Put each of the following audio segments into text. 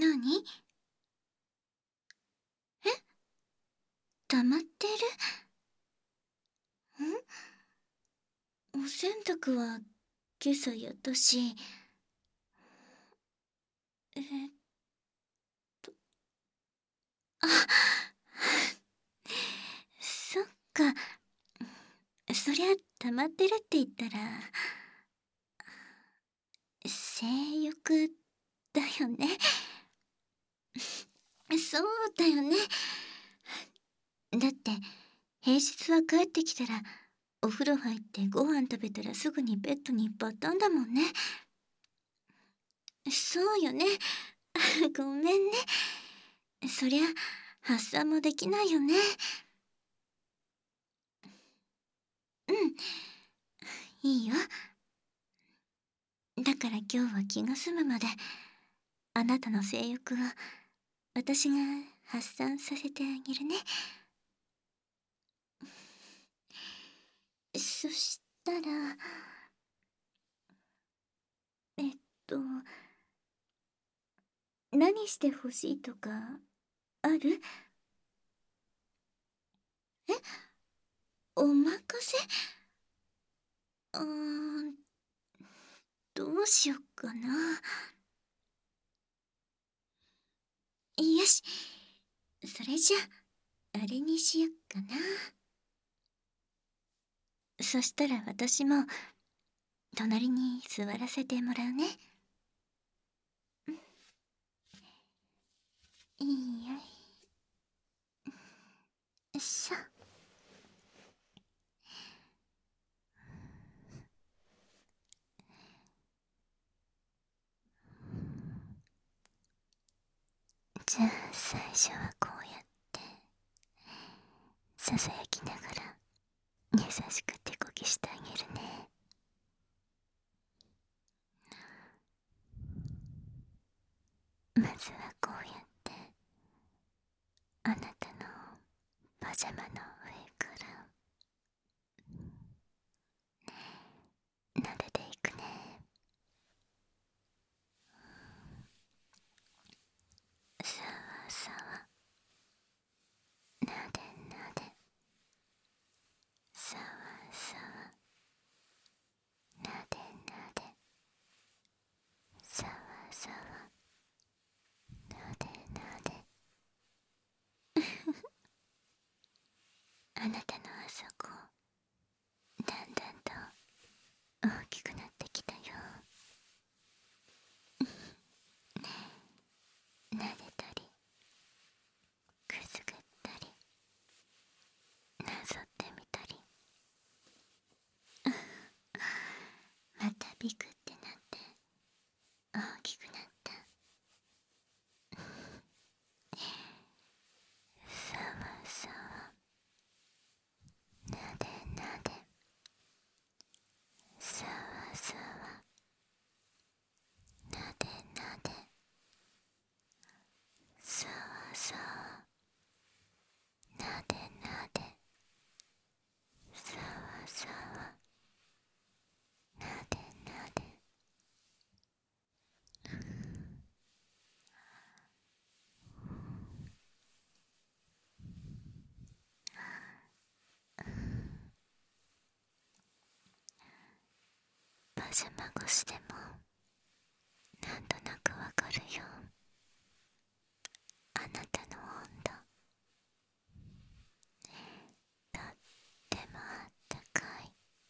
なに？え？溜まってる？お洗濯は今朝やったし。えー、あ、そっか。そりゃ溜まってるって言ったら、性欲だよね。そうだよね。だって平日は帰ってきたらお風呂入ってご飯食べたらすぐにベッドにバタンだもんね。そうよね。ごめんね。そりゃ発散もできないよね。うん、いいよ。だから今日は気が済むまであなたの性欲を私が発散させてあげるね。そしたら、えっと、何してほしいとかある？え？お任せ？うーん、どうしよっかな。よし、それじゃあれにしよっかな。そしたら私も隣に座らせてもらうね。いいよいしょ。じゃあ最初はこうやってささやきながら優しく手こぎしてあげるね。まずはこうやってあなたのパジャマの上から撫でていくね。さわさわ、なでなで、さわさわ、なでなで、さわさわ、なでなで。あなたのあそこだんだんと大きくなってきたよ。撫でたりくすぐったりなぞってみたり、またビクってなって大きくなった。さわさわ、なでなで、さわさわ、なでなで、さわさわ、なでなで、さわさわ、なでなで。パジャマ越しでもなんとなくわかるよ。あなたの温度、とってもあったかい。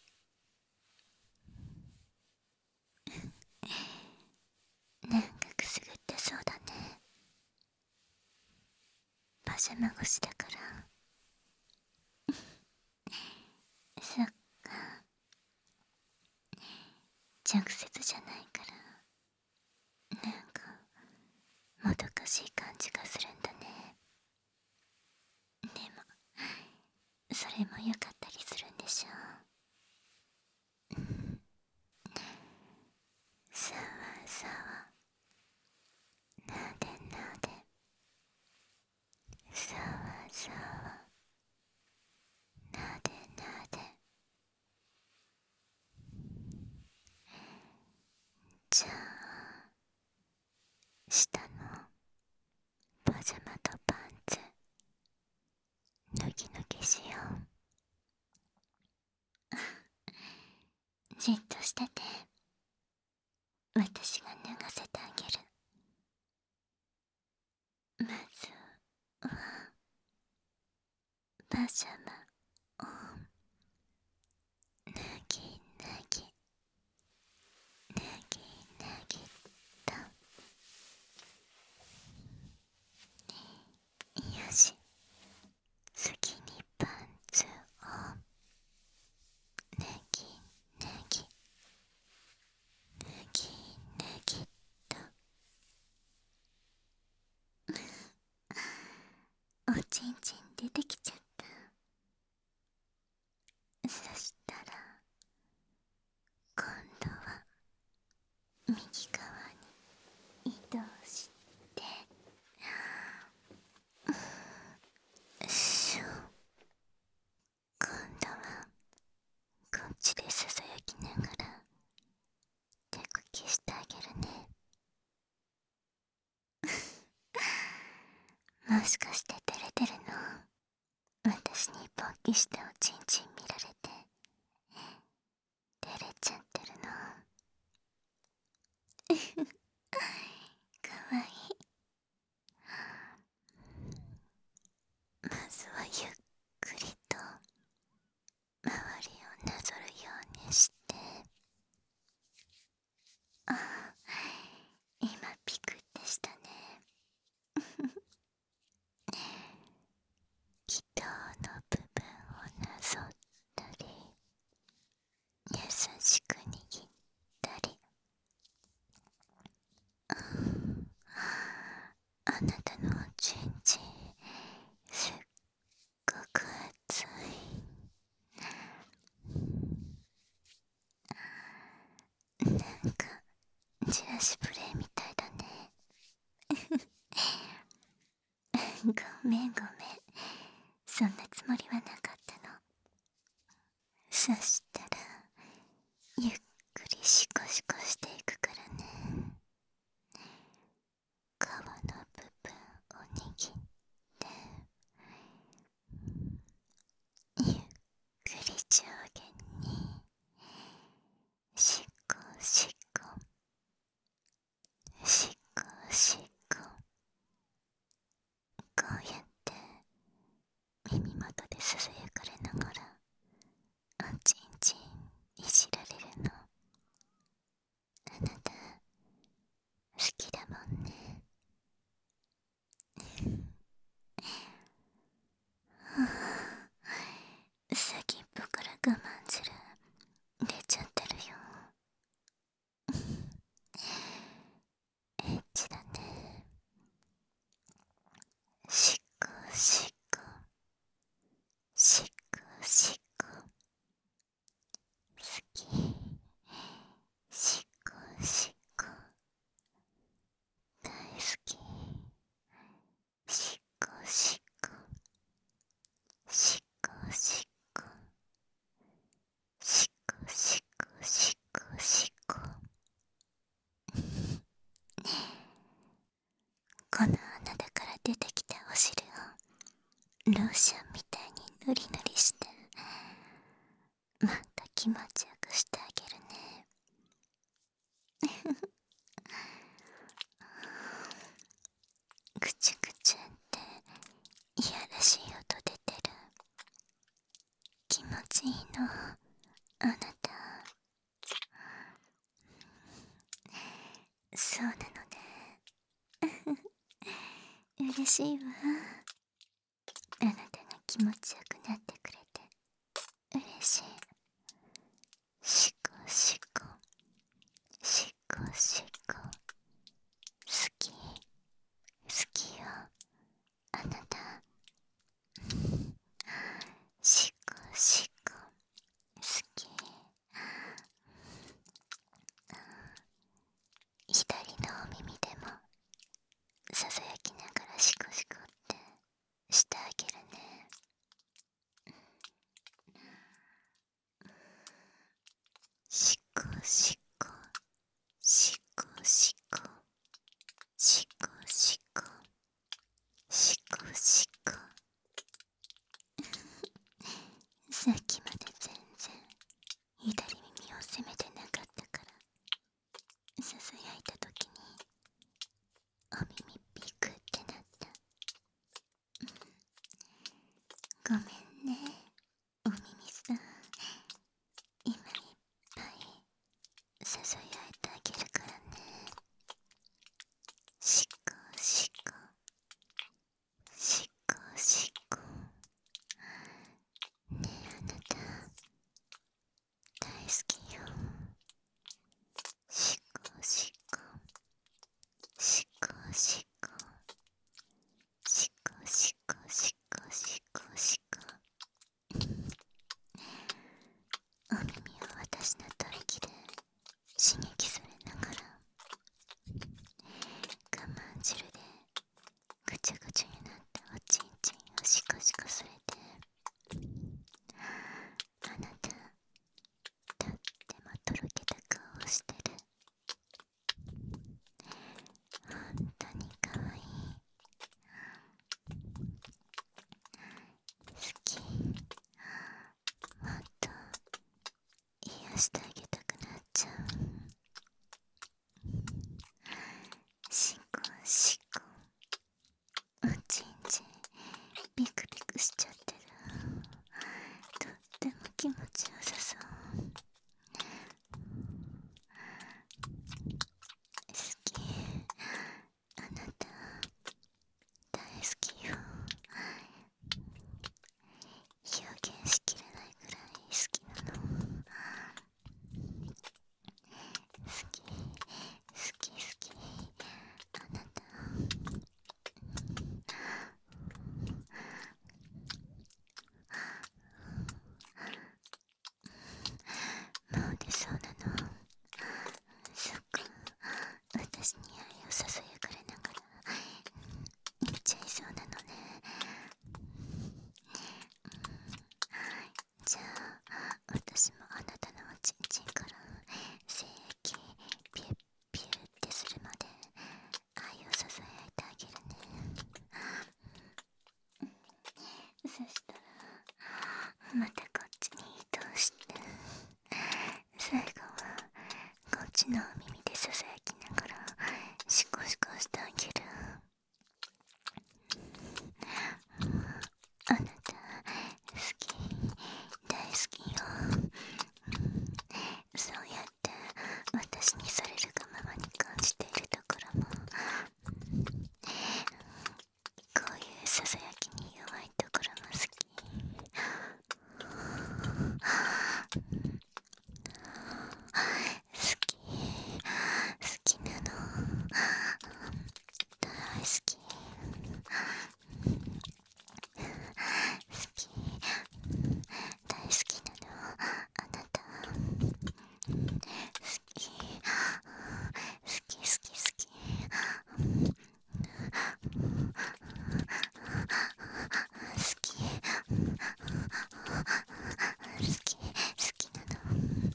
なんかくすぐってそうだね。パジャマ越しだから。そっか、直接じゃないからなんかもどかしい感じがするんだね。でもそれも良かったりするんでしょう。さわさわ、なでなで、さわさわ、なでなで。じゃあ下の私が脱がせてあげる。まずはパジャマを脱ぎ脱ぎ脱ぎ脱ぎと。よし、次にパンツを脱ぎ脱ぎ脱ぎ脱ぎと。おちんちん出てきちゃった。そしたら今度は右側に移動して、シュッ。今度はこっちでささやきながら手こきしてあげるね。もしかして照れてるの？私に勃起したおちんちん見られて照れちゃってるの？かわいい。まずはゆっくりと周りをなぞるようにして、ああ、今ピクってしたね。気道の部分をなぞったり、優しく握ったり、あなたのおちんちんすっごく熱い。なんかチラシプレイみたいだね。ごめんごめん、そんなつもりはなかったの。そしたらゆっくりシコシコしていくからね。皮の部分を握って、ゆっくり上下にシコシコシコシコ、こうやって耳元でささやかれながらおちんちんいじられるの。あなた好きだもんね。先っぽから我慢する出ちゃってるよ。エッチだね。シコシコシコシコ、好き。シコシコ大好き。シコシコシコシコシコシコシコシコ。この穴だから出てきたお汁をローションみたいにぬりぬりしてまた気持ちよくしてあげるね。ぐちゅぐちゅっていやらしい音出てる。気持ちいいのあなた。そうなのね。嬉しいわ。あなたが気持ちよくなってくれて嬉しい。シコシコシコシコ、好き好きよあなた。シコシコ好き。左のお耳でもささやきながらシコシコってささやいた時にお耳ピクってなった。ごめんね、お耳さん。今いっぱいささやいてあげるからね。しこしこしこしこ。ねえあなた、大好きよ。しこしこしこしこしこしこしこしこしこ。お耳を私の吐息で刺激されながら、我慢汁でぐちゃぐちゃになったおちんちんをシコシコされて、あなたとってもとろけた顔をしてる。本当にかわいい。好き。もっと癒してあげたくなっちゃう。シコシコ、おちんちんビクビクしちゃってる。とっても気持ちよさそう。好き。あなた大好きよ。表現しきれないぐらい好きなの。好き好き好き。あなたもう出そうなの。そっか、私に愛をささやかれながら言っちゃいそうなのね。じゃあ私もあなたのおちんちんから精液ピュッピュッってするまで愛をささやいてあげるね。そしたらまたこっちに移動して、最後はこっちのお耳でささやきながらシコシコしてあげる。あなた好き、大好きよ。そうやって私にされるがままに感じているところも、こういうささやきに弱いところも好き。好き好きなの。大好き。好き大好きなの。あなた好き好き好き好き。好き好きなの。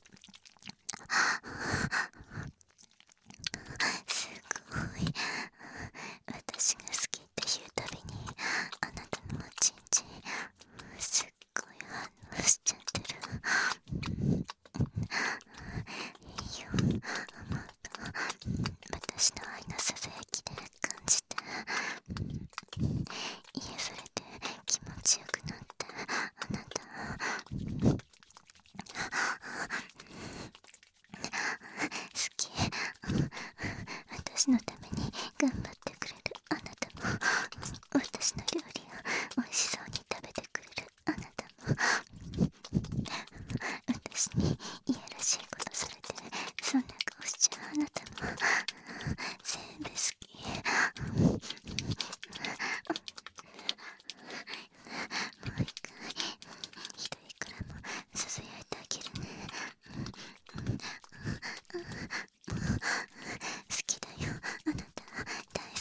すごい。私が好きって言うたびにあなたのおちんちんすっごい反応しちゃってる。いいよ、もっと私の愛のささやきで感じて、癒されて気持ちよくなって。あなた好き。私のために頑張ってくれるあなたも、私の料理を美味しそうに食べてくれるあなたも、私にいやらしいことされてそんな顔しちゃうあなたも、全部好き。もう一回左からもささやいてあげるね。好きだよ、あなた大好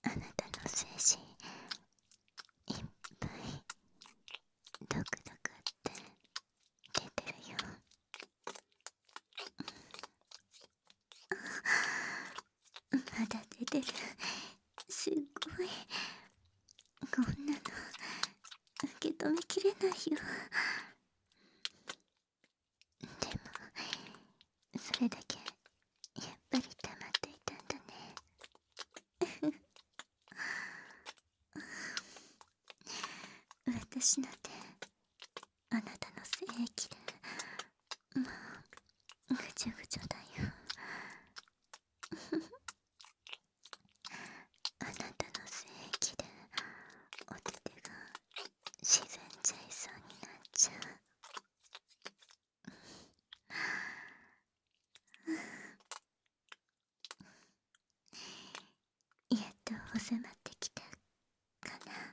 あなたの精子いっぱいドクドクって出てるよ。まだ出てる。すっごい。こんなの受け止めきれないよ。でもそれだけやっぱり溜まっていたんだね。私なんてあなたの精液でもうぐちゃぐちゃだよ。あなたの精液でお手手が沈んじゃいそうになっちゃう。やっと収まってきたかな。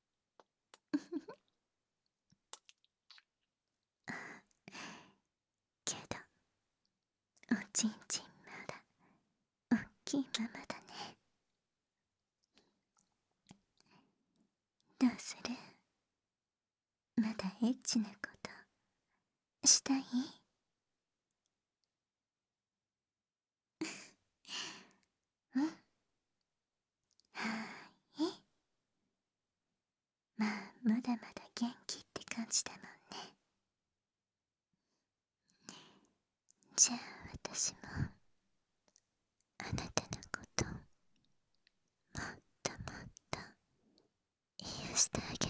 けどおちんちんまだおっきいままだね。どうする？まだエッチなことしたい？うん、はーい。まあまだまだ元気って感じだもんね。じゃあ私もあなたのこともっともっと癒してあげ